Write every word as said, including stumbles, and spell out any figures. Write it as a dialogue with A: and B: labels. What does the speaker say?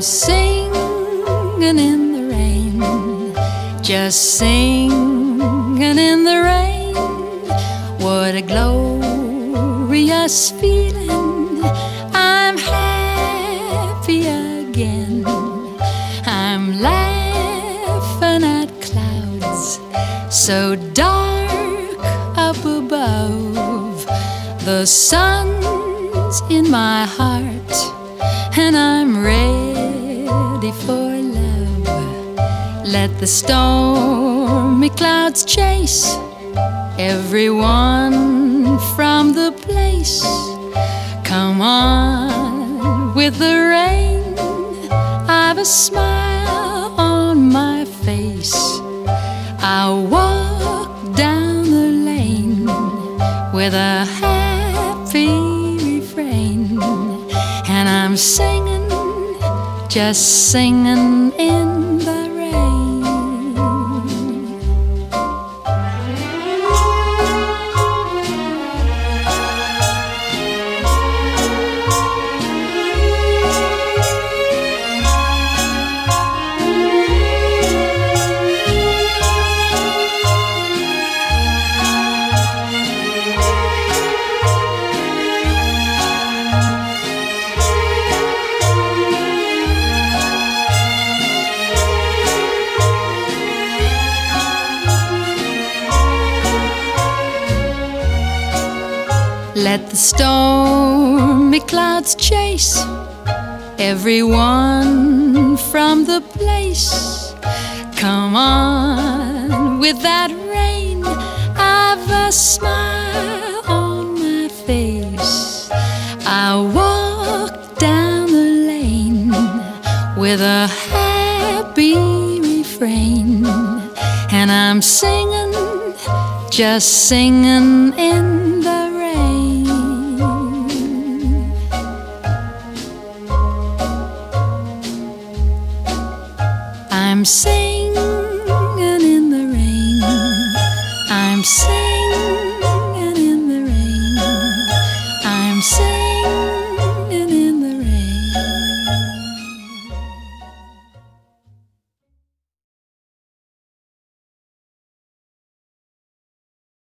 A: singing in the rain, just singing in the rain. What a glorious feeling. I'm happy again. I'm laughing at clouds so dark up above. The sun's in my heart and I'm ready for love. Let the stormy clouds chase everyone from the place. Come on with the rain, I've a smile on my face. I'll walk down the lane with a happy refrain, and I'm singing, just singing in the Let the stormy clouds chase everyone from the place. Come on with that rain, I've a smile on my face. I'll walk down the lane with a happy refrain, and I'm singing, just singing in the I'm singing in the rain. I'm singing.